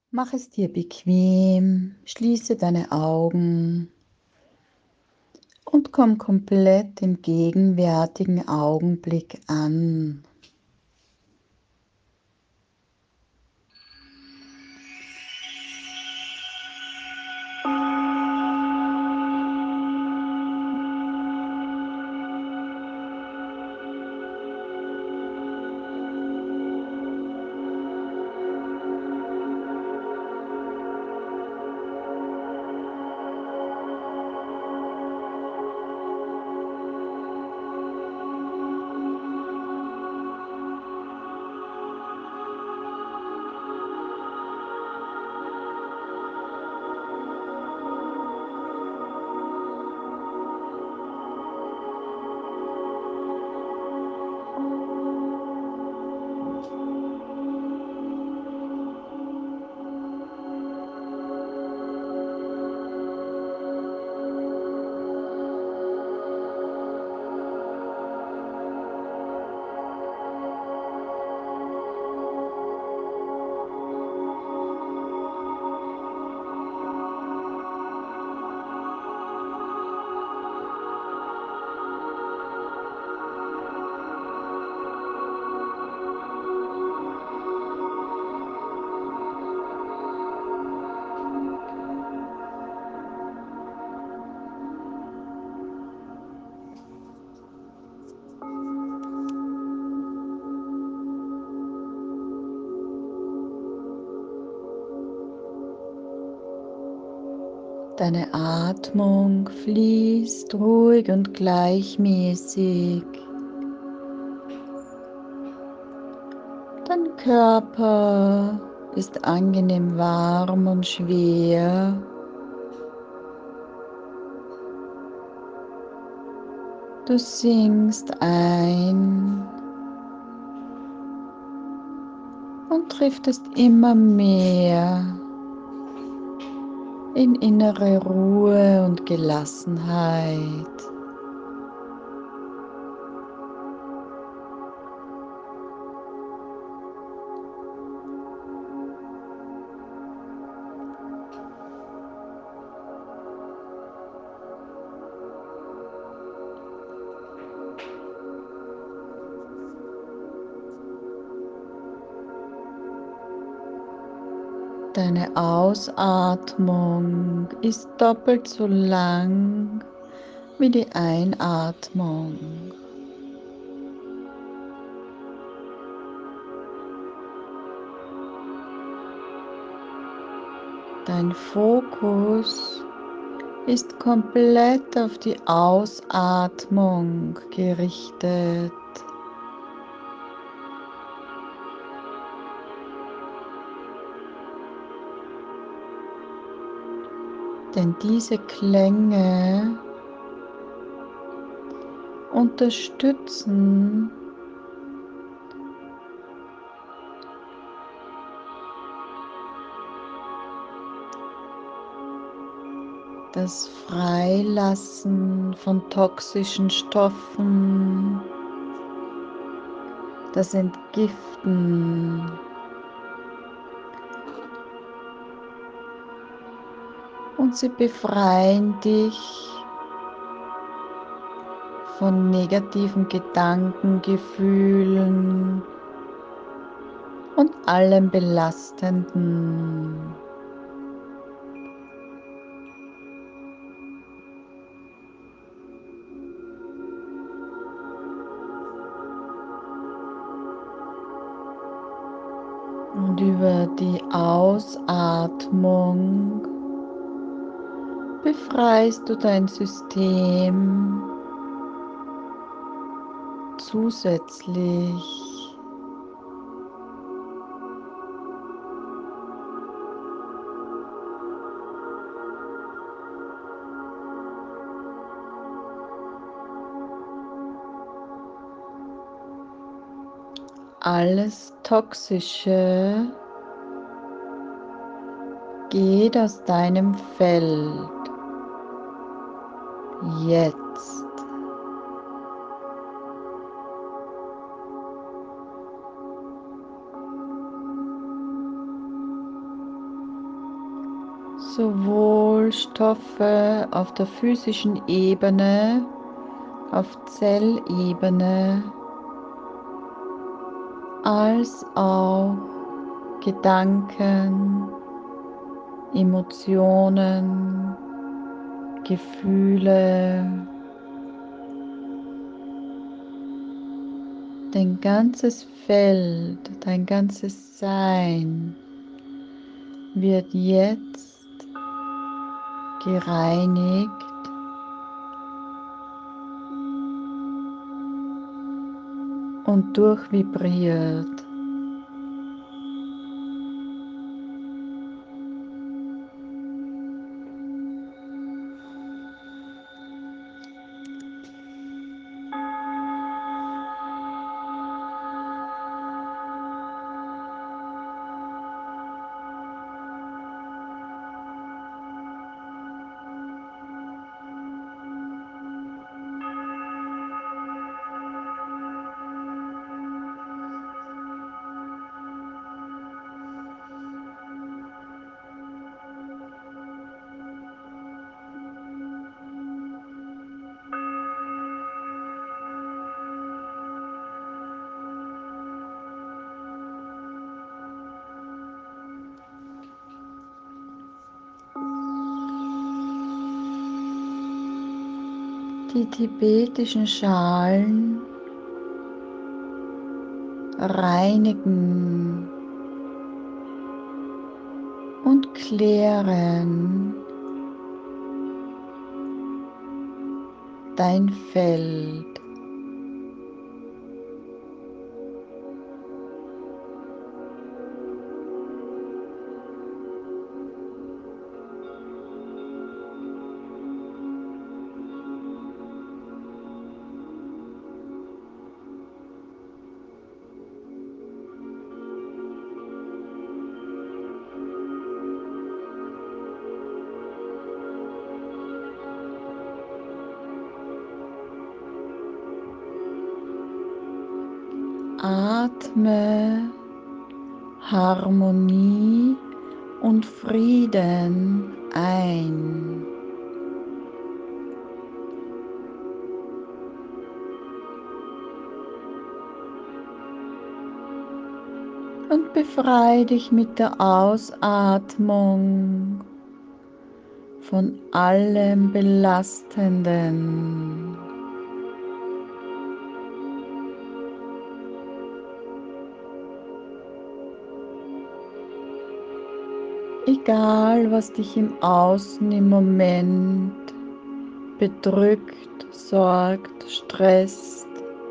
Mach es dir bequem, schließe deine Augen und komm komplett im gegenwärtigen Augenblick an. Deine Atmung fließt ruhig und gleichmäßig. Dein Körper ist angenehm warm und schwer. Du sinkst ein und driftest immer mehr in innere Ruhe und Gelassenheit. Deine Ausatmung ist doppelt so lang wie die Einatmung. Dein Fokus ist komplett auf die Ausatmung gerichtet. Denn diese Klänge unterstützen das Freilassen von toxischen Stoffen, das Entgiften und sie befreien dich von negativen Gedanken, Gefühlen und allem Belastenden. Und über die Ausatmung befreist du dein System zusätzlich. Alles Toxische geht aus deinem Feld jetzt. sowohl Stoffe auf der physischen Ebene, auf Zellebene, als auch Gedanken, Emotionen, Gefühle, dein ganzes Feld, dein ganzes Sein wird jetzt gereinigt und durchvibriert. Die tibetischen Schalen reinigen und klären dein Feld. Atme Harmonie und Frieden ein. Und befreie dich mit der Ausatmung von allem Belastenden. Egal, was dich im Außen im Moment bedrückt, sorgt, stresst.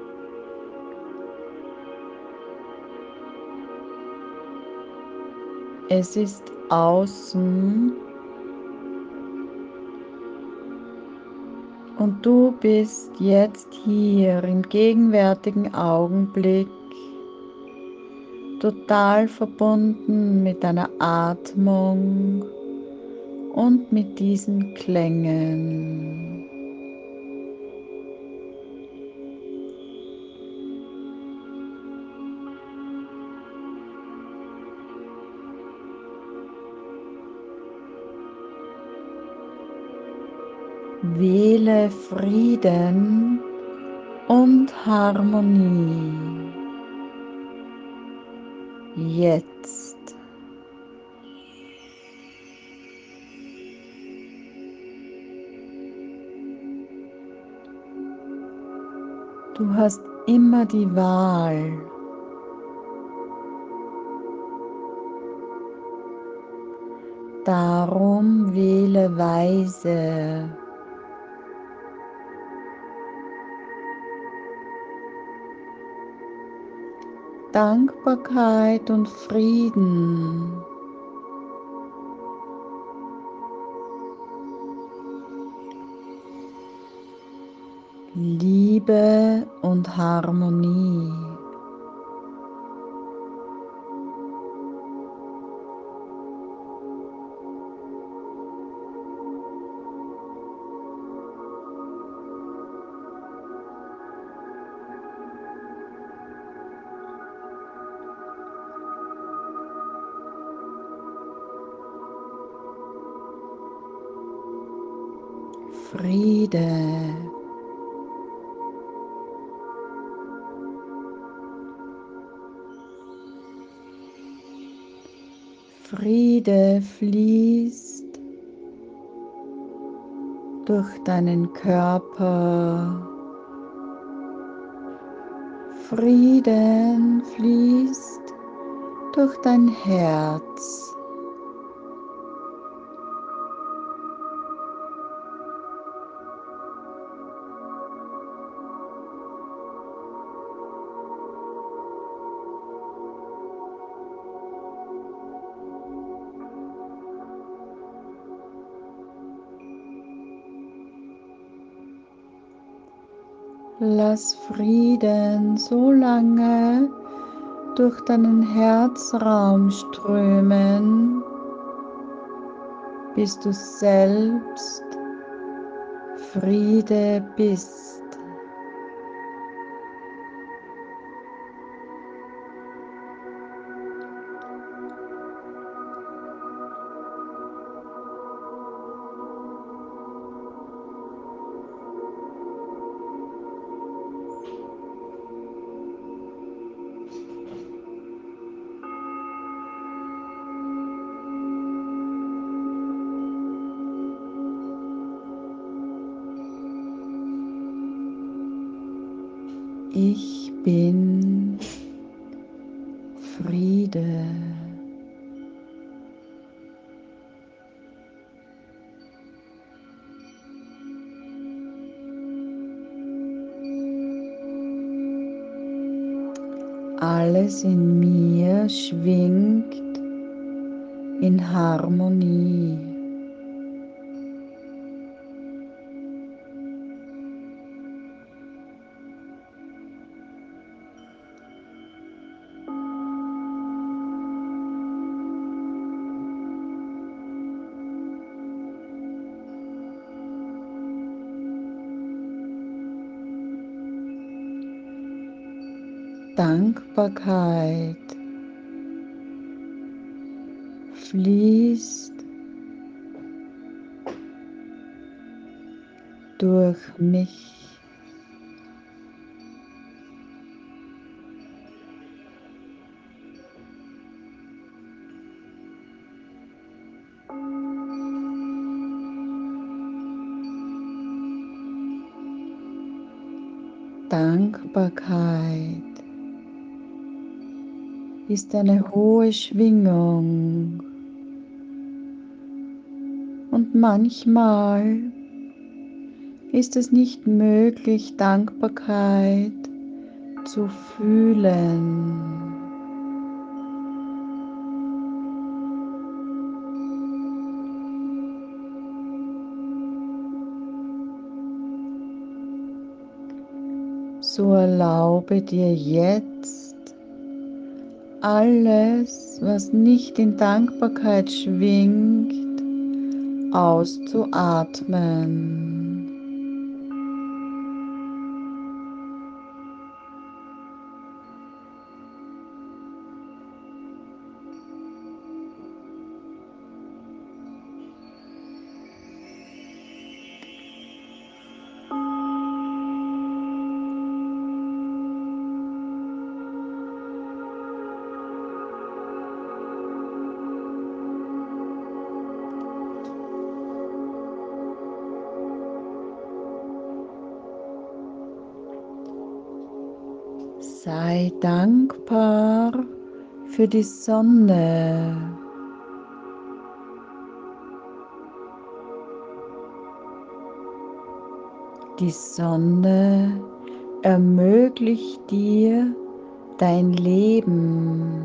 Es ist außen und du bist jetzt hier im gegenwärtigen Augenblick total verbunden mit deiner Atmung und mit diesen Klängen. Wähle Frieden und Harmonie. Jetzt. Du hast immer die Wahl. Darum wähle weise. Dankbarkeit und Frieden. Liebe und Harmonie. Friede. Friede fließt durch deinen Körper. Frieden fließt durch dein Herz. Lass Frieden so lange durch deinen Herzraum strömen, bis du selbst Friede bist. Ich bin Friede. Alles in mir schwingt in Harmonie. Dankbarkeit fließt durch mich. Dankbarkeit ist eine hohe Schwingung und manchmal ist es nicht möglich, Dankbarkeit zu fühlen. So erlaube dir jetzt alles, was nicht in Dankbarkeit schwingt, auszuatmen. Sei dankbar für die Sonne. Die Sonne ermöglicht dir dein Leben.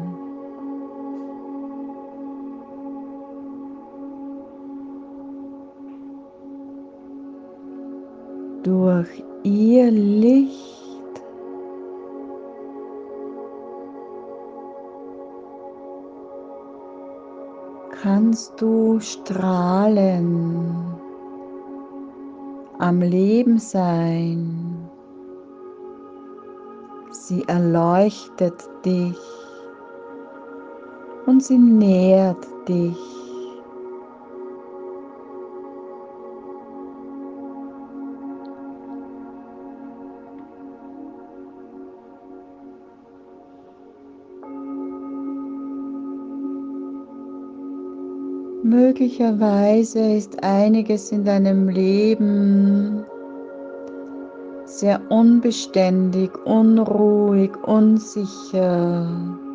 Durch ihr Licht kannst du strahlen, am Leben sein. Sie erleuchtet dich und sie nährt dich. Möglicherweise ist einiges in deinem Leben sehr unbeständig, unruhig, unsicher.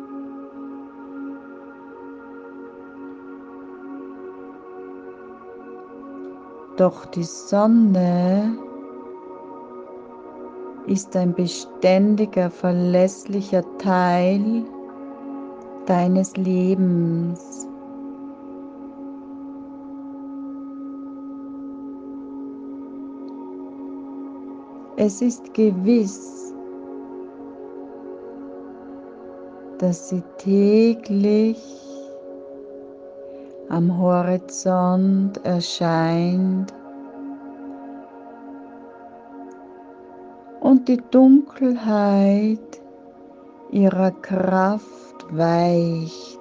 Doch die Sonne ist ein beständiger, verlässlicher Teil deines Lebens. Es ist gewiss, dass sie täglich am Horizont erscheint und die Dunkelheit ihrer Kraft weicht.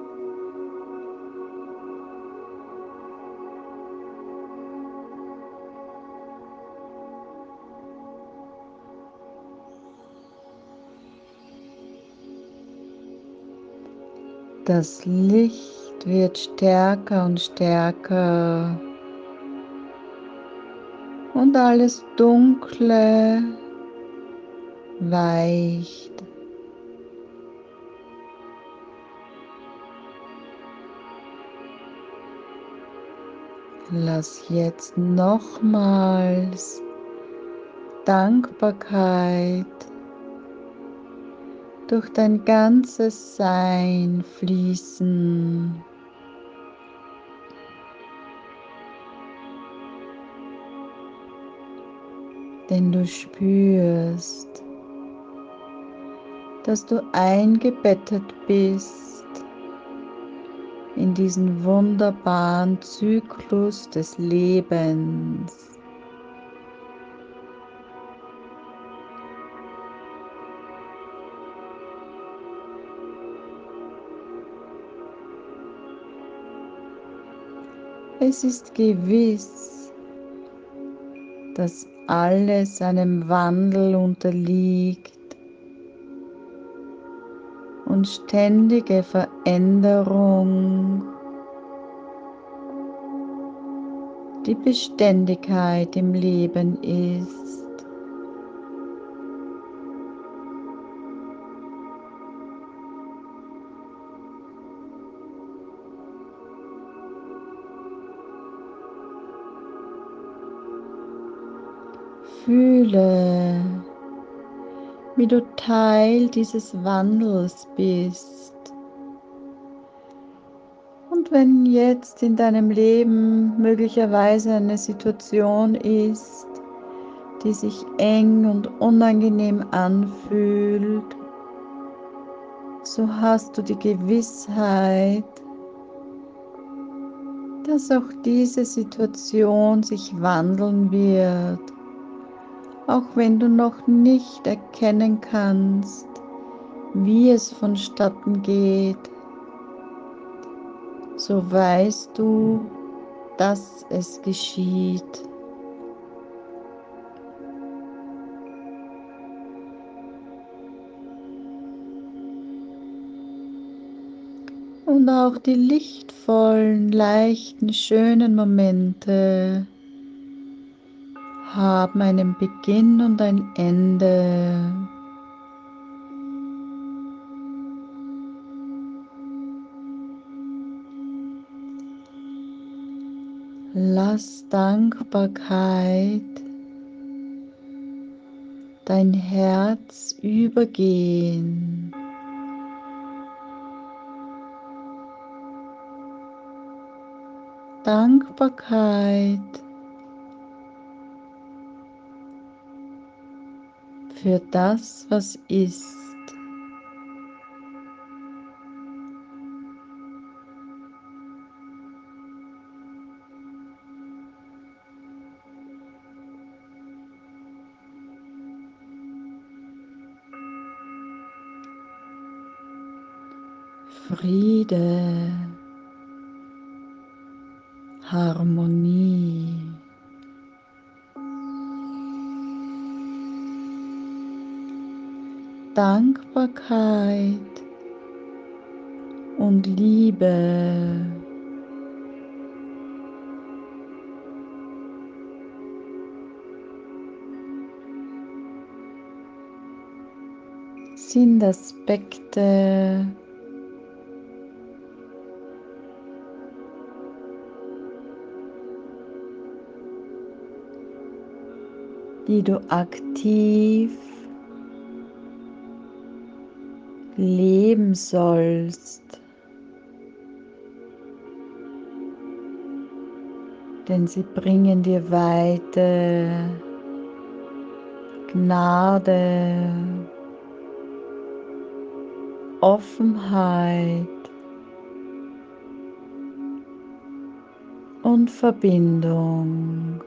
Das Licht wird stärker und stärker und alles Dunkle weicht. Lass jetzt nochmals Dankbarkeit durch dein ganzes Sein fließen. Denn du spürst, dass du eingebettet bist in diesen wunderbaren Zyklus des Lebens. Es ist gewiss, dass alles einem Wandel unterliegt und ständige Veränderung die Beständigkeit im Leben ist. Fühle, wie du Teil dieses Wandels bist. Und wenn jetzt in deinem Leben möglicherweise eine Situation ist, die sich eng und unangenehm anfühlt, so hast du die Gewissheit, dass auch diese Situation sich wandeln wird. Auch wenn du noch nicht erkennen kannst, wie es vonstatten geht, so weißt du, dass es geschieht. Und auch die lichtvollen, leichten, schönen Momente haben einen Beginn und ein Ende. Lass Dankbarkeit dein Herz übergehen. Dankbarkeit für das, was ist. Friede, Harmonie, Dankbarkeit und Liebe. sind Aspekte, die du aktiv leben sollst, denn sie bringen dir Weite, Gnade, Offenheit und Verbindung.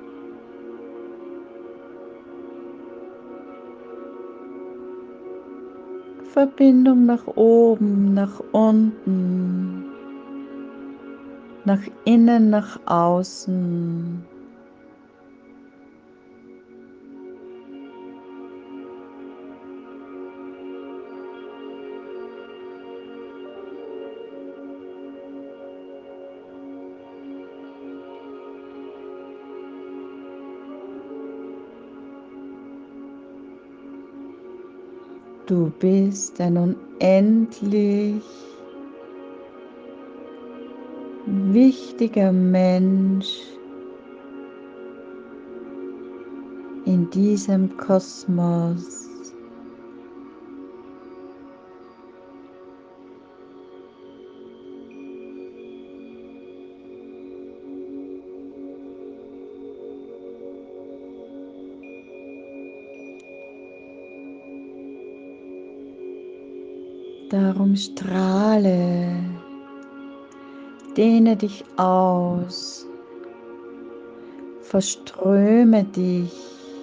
Verbindung nach oben, nach unten, nach innen, nach außen. Du bist ein unendlich wichtiger Mensch in diesem Kosmos. Darum strahle, dehne dich aus, verströme dich.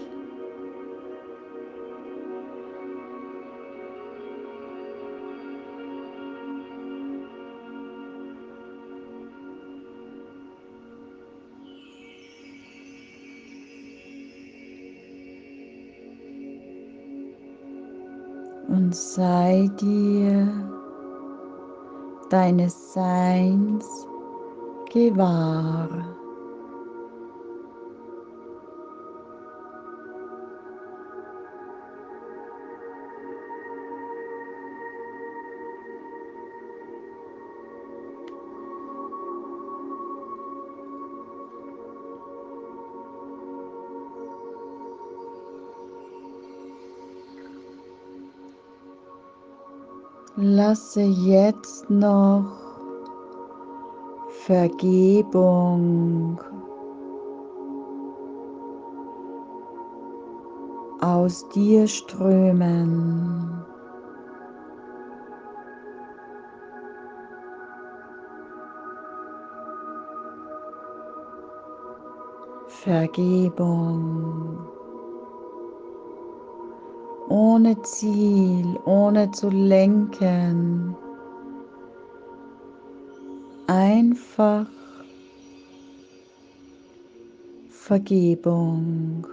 Und sei dir deines Seins gewahr. Lasse jetzt noch Vergebung aus dir strömen. Vergebung ohne Ziel, ohne zu lenken. Einfach Vergebung.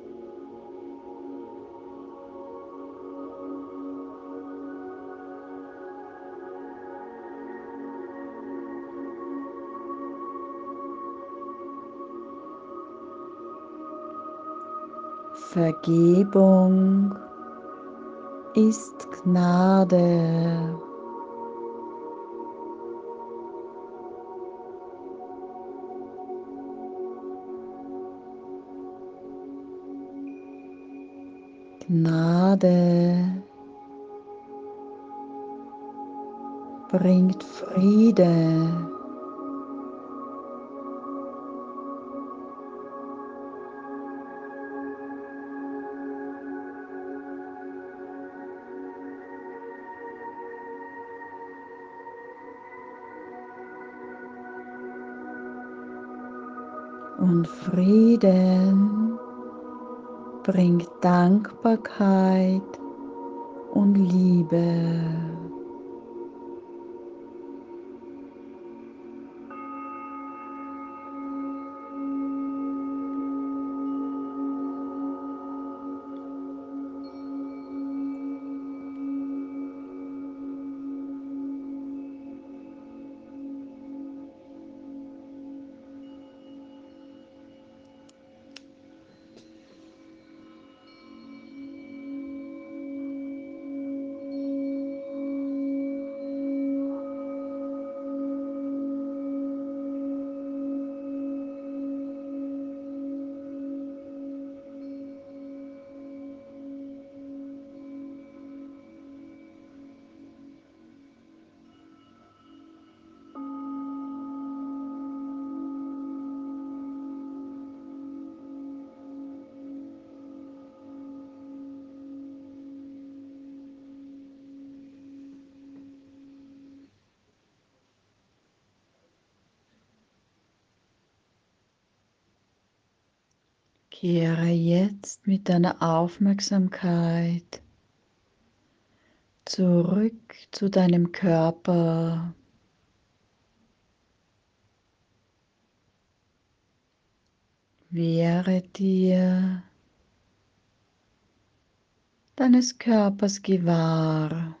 Vergebung ist Gnade. Gnade bringt Friede. Und Frieden bringt Dankbarkeit und Liebe. Kehre jetzt mit deiner Aufmerksamkeit zurück zu deinem Körper. Werde dir deines Körpers gewahr.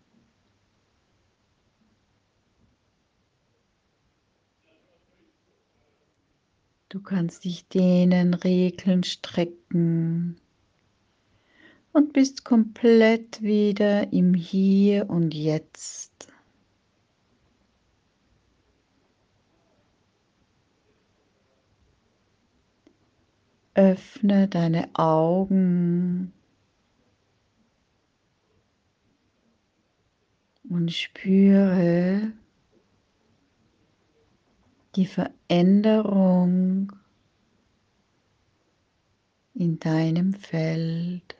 Du kannst dich dehnen, regeln, strecken und bist komplett wieder im Hier und Jetzt. Öffne deine Augen und spüre die Veränderung in deinem Feld.